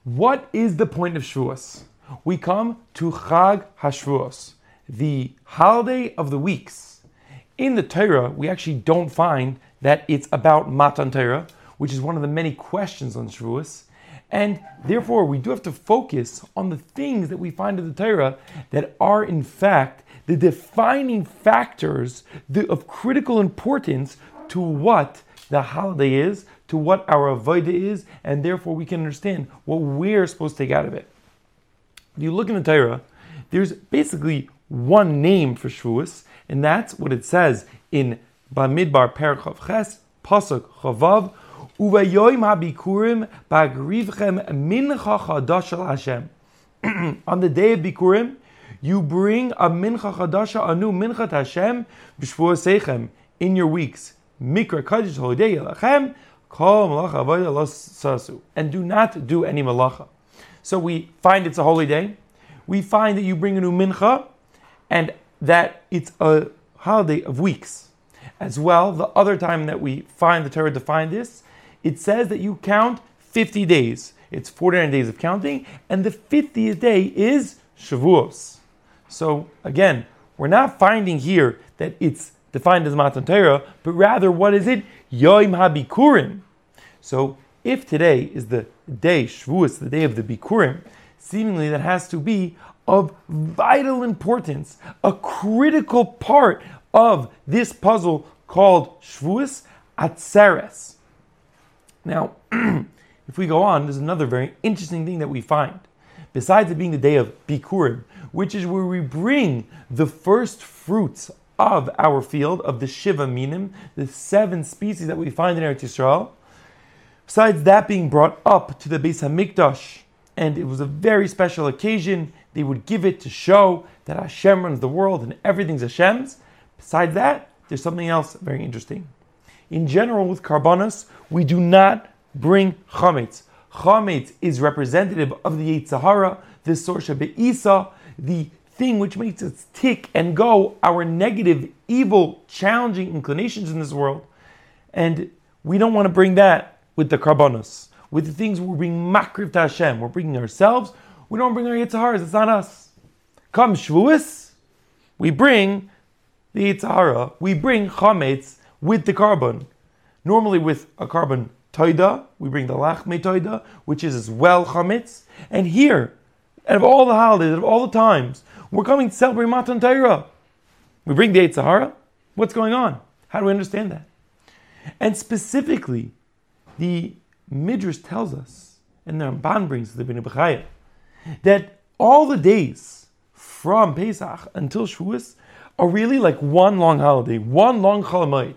What is the point of Shavuos? We come to Chag HaShavuos, the holiday of the weeks. In the Torah, we actually don't find that it's about Matan Torah, which is one of the many questions on Shavuos. And therefore, we do have to focus on the things that we find in the Torah that are, in fact, the defining factors of critical importance to what the holiday is, to what our avodah is, and therefore we can understand what we're supposed to take out of it. If you look in the Torah, there's basically one name for Shavuos, and that's what it says in Bamidbar Perek Chav Ches, Pasuk Chavav, Uvayoim HaBikurim Bagrivchem Mincha Chadasha Hashem. On the day of Bikurim, you bring a Mincha Chadasha, a new Mincha to Hashem, B'Shvuos Seichem, in your weeks. Mikra Kaddish Hodei Yelachem, Kol Malacha Avodah Lo Sasu. And do not do any malacha. So we find it's a holy day. We find that you bring a new mincha, and that it's a holiday of weeks. As well, the other time that we find the Torah define this, it says that you count 50 days. It's 49 days of counting, and the 50th day is Shavuos. So again, we're not finding here that it's defined as Matan Torah, but rather, what is it? Yom HaBikurim. So if today is the day, Shavuos, the day of the Bikurim, seemingly that has to be of vital importance, a critical part of this puzzle called Shavuos, Atzeres. Now, if we go on, there's another very interesting thing that we find. Besides it being the day of Bikurim, which is where we bring the first fruits of our field, of the Shiva Minim, the 7 species that we find in Eretz Yisrael. Besides that being brought up to the Beis HaMikdash, and it was a very special occasion, they would give it to show that Hashem runs the world and everything's Hashem's. Besides that, there's something else very interesting. In general, with Karbanos, we do not bring Chametz. Chametz is representative of the Yetzer Hara, the Sorsha Be'isa, the thing which makes us tick and go, our negative, evil, challenging inclinations in this world. And we don't want to bring that with the Karbanos. With the things we're bringing Makriv to Hashem, we're bringing ourselves, we don't bring our Yetzer Haras, it's not us. Come Shavuos, we bring the Yetzer Hara, we bring Chametz with the carbon. Normally with a carbon Toida, we bring the Lachme Toida, which is as well Chametz. And here, out of all the holidays, out of all the times, we're coming to celebrate Matan Torah. We bring the Yetzer Hara. What's going on? How do we understand that? And specifically, the Midrash tells us, and the Ramban brings to the Bnei Bechaya, that all the days from Pesach until Shavuos are really like one long holiday, one long Chol Hamoed.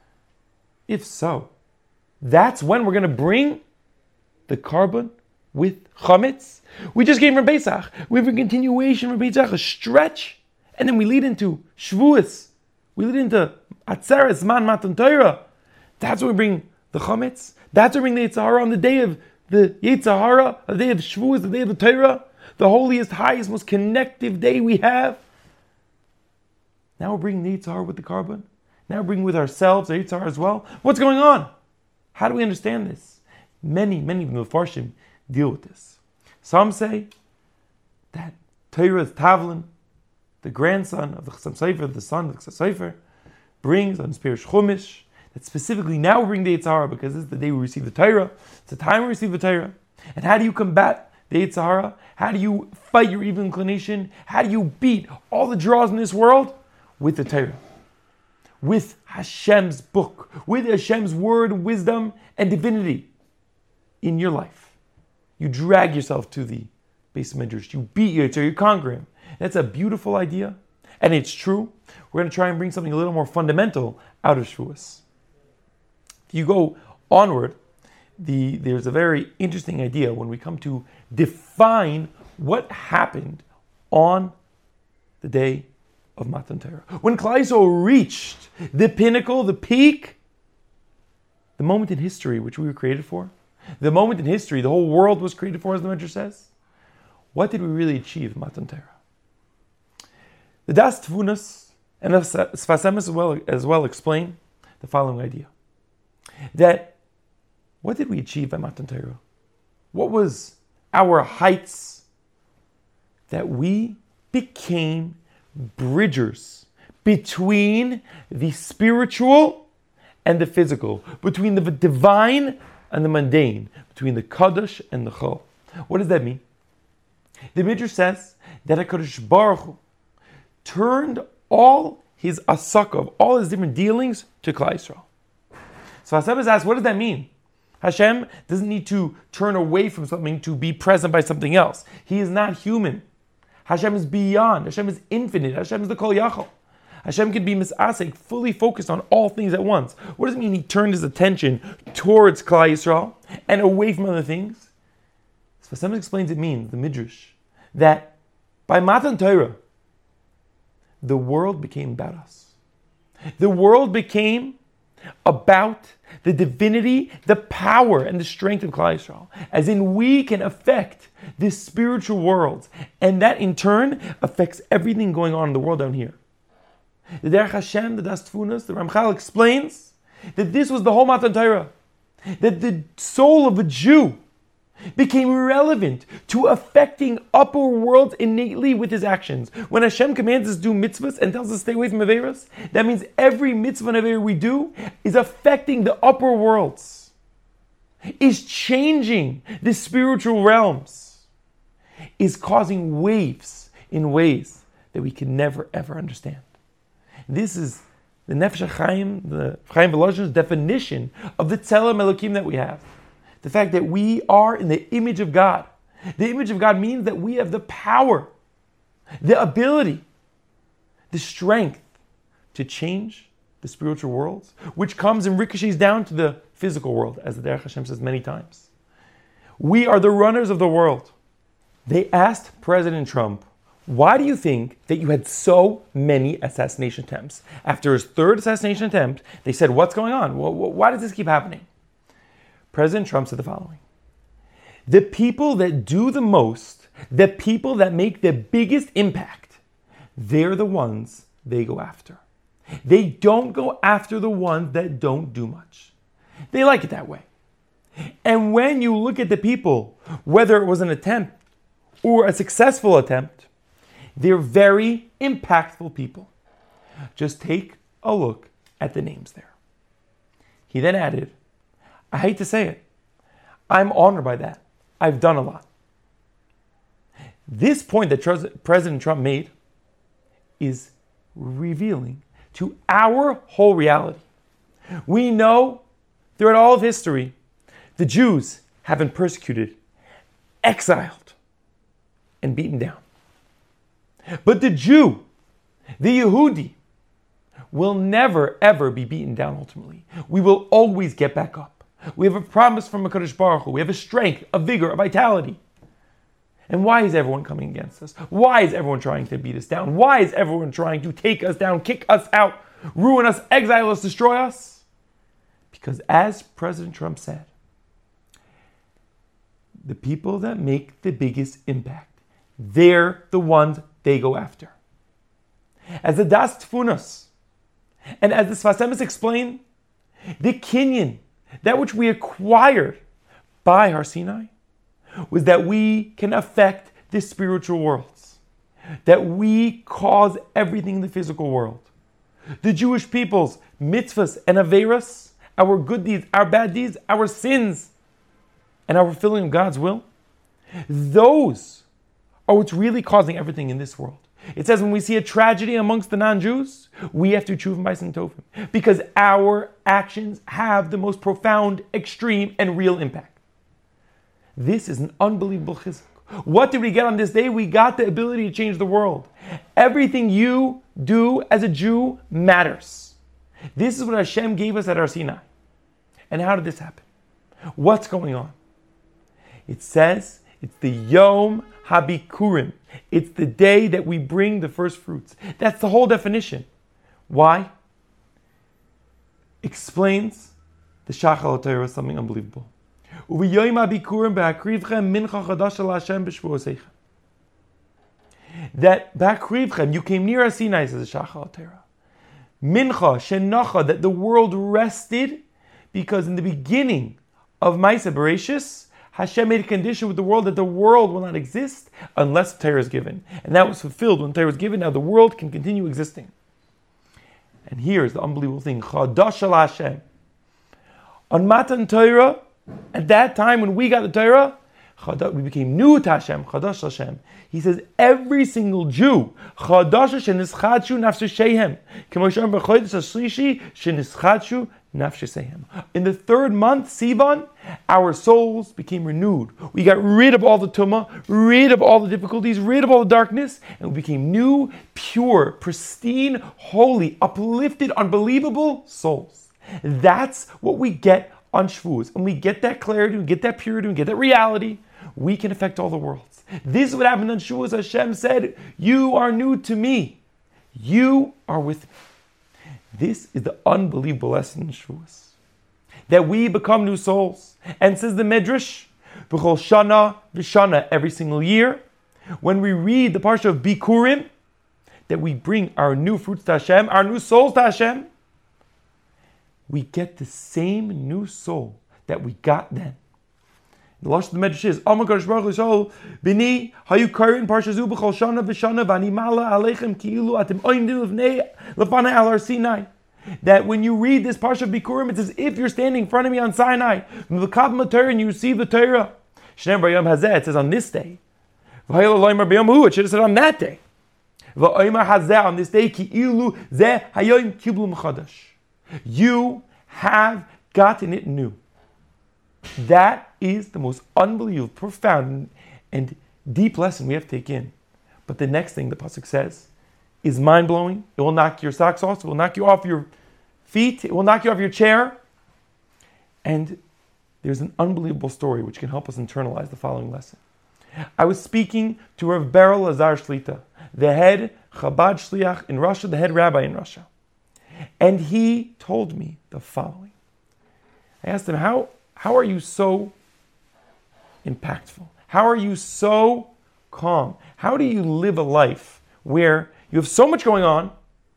If so, that's when we're going to bring the carbon with Chametz. We just came from Pesach. We have a continuation from Pesach, a stretch, and then we lead into Shavuos. We lead into Atzeres, Man Matan Torah. That's when we bring the Chametz. That's when we bring the Yetzer Hara on the day of the Yetzer Hara, the day of Shavuos, the day of the Torah, the holiest, highest, most connective day we have. Now we're bringing the Yetzer Hara with the carbon. Now we're bringing with ourselves the Yetzer Hara as well. What's going on? How do we understand this? Many Mefarshim deal with this. Some say that Torah Tavlin, the grandson of the Chassam Sofer, the son of the Chassam Sofer, brings on Spirish Chumash, that specifically now we bring the Yetzer Hara because this is the day we receive the Torah. It's the time we receive the Torah. And how do you combat the Yetzer Hara? How do you fight your evil inclination? How do you beat all the draws in this world? With the Torah. With Hashem's book. With Hashem's word, wisdom, and divinity in your life. You drag yourself to the Beis Midrash. You beat your Yetzer Hara, you conquer him. That's a beautiful idea. And it's true. We're going to try and bring something a little more fundamental out of Shavuos. If you go onward, there's a very interesting idea when we come to define what happened on the day of Matan Torah. When Klal Yisrael reached the pinnacle, the peak, the moment in history which we were created for, the moment in history the whole world was created for, as the Midrash says, what did we really achieve in Matan Torah? The Das Tvunas and the Sfas Emes as well explain the following idea. That what did we achieve by Matan Torah? What was our heights, that we became bridgers between the spiritual and the physical, between the divine and the mundane, between the Kaddish and the Chol. What does that mean? The Midrash says that HaKadosh Baruch Hu turned all his asakav, all his different dealings, to Klal Yisrael. So Hashem is asked, what does that mean? Hashem doesn't need to turn away from something to be present by something else. He is not human. Hashem is beyond. Hashem is infinite. Hashem is the Kol Yachol. Hashem can be misasek, fully focused on all things at once. What does it mean he turned his attention towards Klal Yisrael and away from other things? So Hashem explains it means, the Midrash, that by Matan Torah, the world became about us. The world became about the divinity, the power, and the strength of Klal Yisrael. As in, we can affect this spiritual world, and that in turn affects everything going on in the world down here. The Derech Hashem, the Das Tfunas, the Ramchal explains that this was the whole Matan Torah, that the soul of a Jew became relevant to affecting upper worlds innately with his actions. When Hashem commands us to do mitzvahs and tells us to stay away from averos, that means every mitzvah and aver we do is affecting the upper worlds, is changing the spiritual realms, is causing waves in ways that we can never ever understand. This is the Nefesh HaChaim, the Chaim Volozhin's definition of the Tzelem Elokim that we have. The fact that we are in the image of God. The image of God means that we have the power, the ability, the strength to change the spiritual worlds, which comes and ricochets down to the physical world, as the Derech Hashem says many times. We are the runners of the world. They asked President Trump, why do you think that you had so many assassination attempts? After his third assassination attempt, they said, what's going on? Why does this keep happening? President Trump said the following: the people that do the most, the people that make the biggest impact, they're the ones they go after. They don't go after the ones that don't do much. They like it that way. And when you look at the people, whether it was an attempt or a successful attempt, they're very impactful people. Just take a look at the names there. He then added, I hate to say it, I'm honored by that. I've done a lot. This point that President Trump made is revealing to our whole reality. We know throughout all of history, the Jews have been persecuted, exiled, and beaten down. But the Jew, the Yehudi, will never ever be beaten down ultimately. We will always get back up. We have a promise from HaKadosh Baruch Hu. We have a strength, a vigor, a vitality. And why is everyone coming against us? Why is everyone trying to beat us down? Why is everyone trying to take us down, kick us out, ruin us, exile us, destroy us? Because as President Trump said, the people that make the biggest impact, they're the ones they go after. As the Das Tfunas and as the Sfas Emes explain, the Kinyan, that which we acquired by Har Sinai, was that we can affect the spiritual worlds, that we cause everything in the physical world. The Jewish people's mitzvahs and averos, our good deeds, our bad deeds, our sins, and our fulfilling of God's will, those are what's really causing everything in this world. It says when we see a tragedy amongst the non-Jews, we have to tshuva b'ma'asim tovim, because our actions have the most profound, extreme, and real impact. This is an unbelievable chizuk. What did we get on this day? We got the ability to change the world. Everything you do as a Jew matters. This is what Hashem gave us at Har Sinai. And how did this happen? What's going on? It says it's the Yom HaBikurim. It's the day that we bring the first fruits. That's the whole definition. Why? Explains the Shachal HaTorah something unbelievable. That Ba'akrivchem, you came near Sinai, says the Shachal HaTorah. Mincha, Shenacha, that the world rested, because in the beginning of Ma'aseh Bereshis, Hashem made a condition with the world that the world will not exist unless the Torah is given. And that was fulfilled when the Torah was given. Now the world can continue existing. And here's the unbelievable thing. Chadash al Hashem. On Matan Torah, at that time when we got the Torah, we became new to Hashem, Chadash Hashem. He says every single Jew, Chadash shenischadshu nafsheshehem, k'moshem b'chodesh hashlishi shenischadshu nafsheshehem. In the third month, Sivan, our souls became renewed. We got rid of all the tumah, rid of all the difficulties, rid of all the darkness, and we became new, pure, pristine, holy, uplifted, unbelievable souls. That's what we get on Shavuos. And we get that clarity, we get that purity, we get that reality. We can affect all the worlds. This is what happened on Shavuos. Hashem said, you are new to me. You are with me. This is the unbelievable lesson in Shavuos. That we become new souls. And says the Midrash, B'chol Shana V'Shana, every single year, when we read the parsha of Bikurim, that we bring our new fruits to Hashem, our new souls to Hashem, we get the same new soul that we got then. The lashon of the Medrash is, Amar Kadosh Baruch Hu, Bini hayu karin parsha zu b'chol shana v'shana v'ani mala aleichem ki'ilu atem oimdim lefana al har Sinai. That when you read this parsha of Bikurim, it's as if you're standing in front of me on Sinai, and you receive the Torah. Shneim b'yom hazeh, it says on this day. V'hayel aloymer b'yom hu, it should have said on that day. V'oymer hazeh, on this day, ki'ilu zeh hayoim kiblu m'chadash. You have gotten it new. That is the most unbelievable, profound, and deep lesson we have to take in. But the next thing the pasuk says is mind-blowing. It will knock your socks off. It will knock you off your feet. It will knock you off your chair. And there's an unbelievable story which can help us internalize the following lesson. I was speaking to Rav Beryl Lazar Shlita, the head Chabad Shliach in Russia, the head rabbi in Russia. And he told me the following. I asked him, how are you so impactful? How are you so calm? How do you live a life where you have so much going on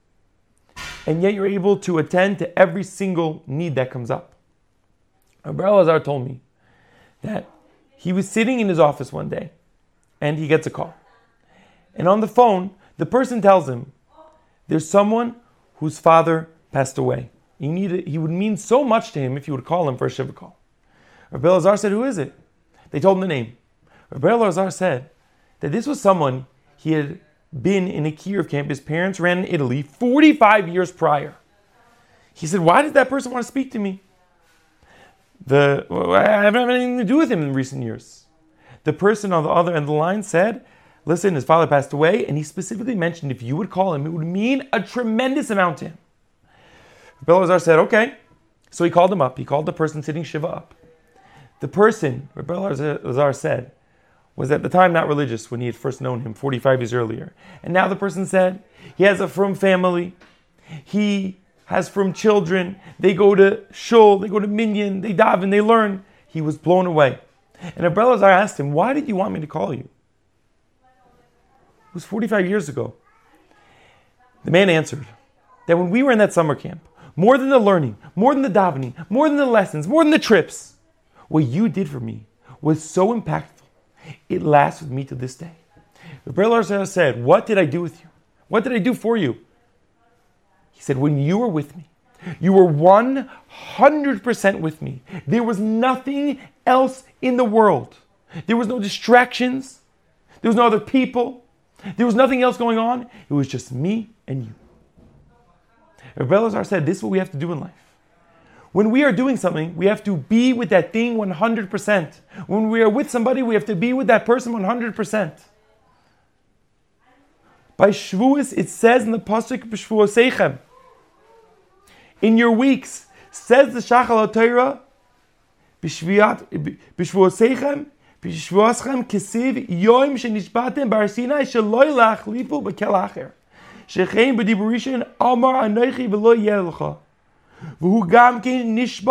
and yet you're able to attend to every single need that comes up? Rabbi Elazar told me that he was sitting in his office one day and he gets a call. And on the phone, the person tells him, there's someone whose father passed away. He would mean so much to him if you would call him for a Shiva call. Rabbi Elazar said, who is it? They told him the name. Rabbi Elazar said that this was someone he had been in a Kiev camp. His parents ran in Italy 45 years prior. He said, why did that person want to speak to me? I haven't had anything to do with him in recent years. The person on the other end of the line said, listen, his father passed away, and he specifically mentioned if you would call him, it would mean a tremendous amount to him. Rabbi Elazar said, okay. So he called him up. He called the person sitting Shiva up. The person, Rabbi Elazar said, was at the time not religious when he had first known him 45 years earlier. And now the person said, he has a frum family. He has frum children. They go to shul, they go to minyan, they daven, they learn. He was blown away. And Rabbi Elazar asked him, why did you want me to call you? It was 45 years ago. The man answered that when we were in that summer camp, more than the learning, more than the davening, more than the lessons, more than the trips, what you did for me was so impactful. It lasts with me to this day. Rabbi Elazar said, what did I do with you? What did I do for you? He said, when you were with me, you were 100% with me. There was nothing else in the world. There was no distractions. There was no other people. There was nothing else going on. It was just me and you. Rabbi Elazar said, this is what we have to do in life. When we are doing something, we have to be with that thing 100%. When we are with somebody, we have to be with that person 100%. By Shavuos, it says in the pasuk, B'Shvuoseichem, in your weeks, says the Shachal HaTorah, B'Shvuoseichem, B'Shvuoschem kesiv yoim shenishbatem bar Sinai sheloi lachlifu b'kel acher. Shechein b'diburishin amar anochi v'lo yeh lecha. Hashem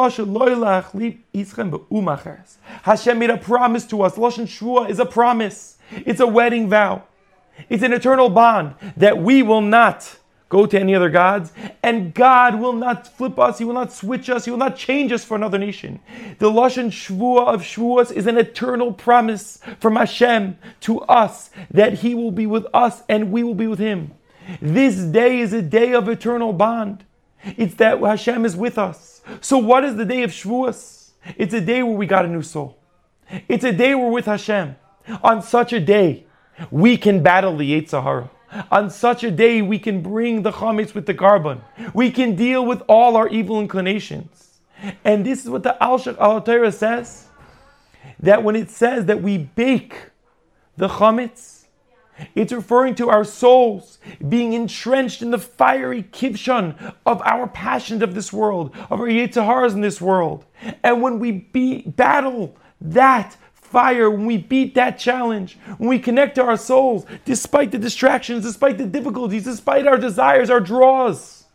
made a promise to us. Lashon Shvua is a promise. It's a wedding vow. It's an eternal bond that we will not go to any other gods, and God will not flip us, He will not switch us, He will not change us for another nation. The Lashon Shvuah of Shavuos is an eternal promise from Hashem to us that He will be with us and we will be with Him. This day is a day of eternal bond. It's that Hashem is with us. So what is the day of Shavuos? It's a day where we got a new soul. It's a day where we're with Hashem. On such a day, we can battle the Yetzer Hara. On such a day, we can bring the chametz with the carbon. We can deal with all our evil inclinations. And this is what the Alshich Al Torah says, that when it says that we bake the chametz, it's referring to our souls being entrenched in the fiery kivshan of our passions of this world, of our Yetzer Haras in this world. And when we battle that fire, when we beat that challenge, when we connect to our souls, despite the distractions, despite the difficulties, despite our desires, our draws,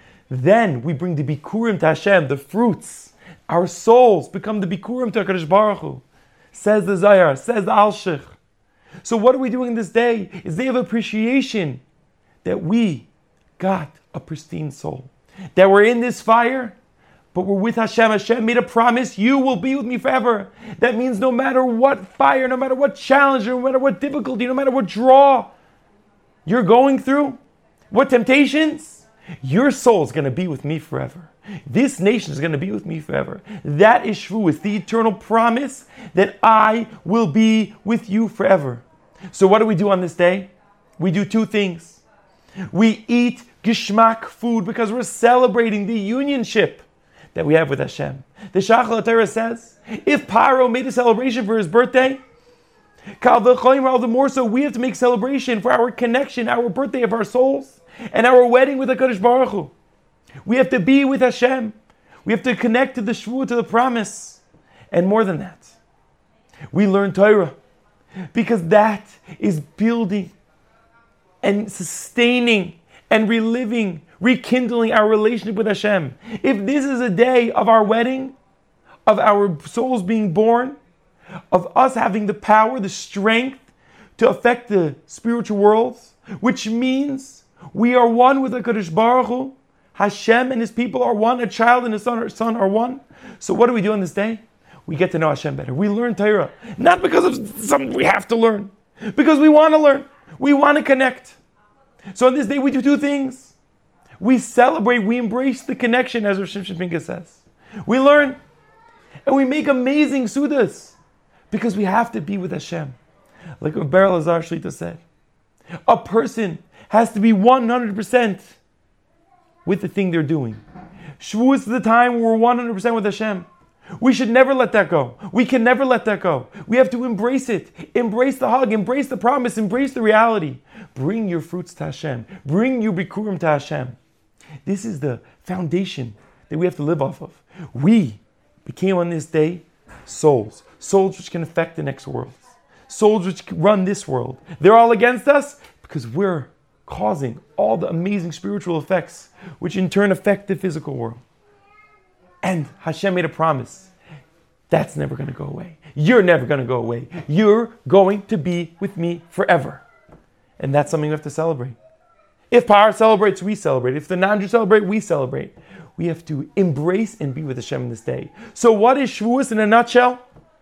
then we bring the bikurim to Hashem, the fruits. Our souls become the bikurim to HaKadosh Baruch Hu. Says the Zayar, says the Alshich. So what are we doing this day? It's a day of appreciation that we got a pristine soul. That we're in this fire, but we're with Hashem. Hashem made a promise, you will be with me forever. That means no matter what fire, no matter what challenge, no matter what difficulty, no matter what draw you're going through, what temptations, your soul is going to be with me forever. This nation is going to be with me forever. That is Shavuos, the eternal promise that I will be with you forever. So what do we do on this day? We do two things. We eat gishmak food because we're celebrating the unionship that we have with Hashem. The Shach HaTorah says, if Paro made a celebration for his birthday, all the more so we have to make celebration for our connection, our birthday of our souls, and our wedding with HaKadosh Baruch Hu. We have to be with Hashem. We have to connect to the Shvuah, to the promise. And more than that, we learn Torah, because that is building and sustaining and reliving, rekindling our relationship with Hashem. If this is a day of our wedding, of our souls being born, of us having the power, the strength to affect the spiritual worlds, which means we are one with HaKadosh Baruch Hu, Hashem and His people are one, a child and his son are one. So what do we do on this day? We get to know Hashem better. We learn Torah, not because of something we have to learn, because we want to learn. We want to connect. So on this day we do two things. We celebrate, we embrace the connection, as Rav Shimshon Pincus says. We learn, and we make amazing sudas, because we have to be with Hashem. Like what Ber Elazar Shlita said, a person has to be 100% with the thing they're doing. Shavuos is the time where we're 100% with Hashem. We should never let that go. We can never let that go. We have to embrace it. Embrace the hug. Embrace the promise. Embrace the reality. Bring your fruits to Hashem. Bring your bikurim to Hashem. This is the foundation that we have to live off of. We became on this day souls. Souls which can affect the next world. Souls which run this world. They're all against us because we're causing all the amazing spiritual effects, which in turn affect the physical world. And Hashem made a promise. That's never going to go away. You're never going to go away. You're going to be with me forever. And that's something we have to celebrate. If Par celebrates, we celebrate. If the non-Jews celebrate, we celebrate. We have to embrace and be with Hashem in this day. So what is Shavuos in a nutshell?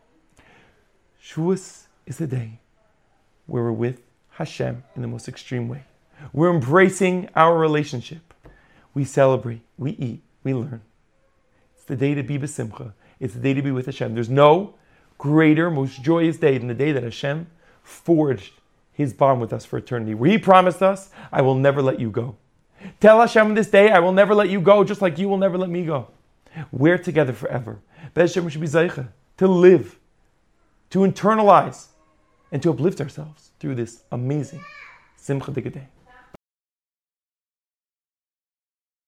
Shavuos is the day where we're with Hashem in the most extreme way. We're embracing our relationship. We celebrate, we eat, we learn. It's the day to be b'simcha. It's the day to be with Hashem. There's no greater, most joyous day than the day that Hashem forged His bond with us for eternity, where He promised us, I will never let you go. Tell Hashem this day, I will never let you go, just like you will never let me go. We're together forever. But Hashem should be zeicha, to live, to internalize, and to uplift ourselves through this amazing Simcha Day.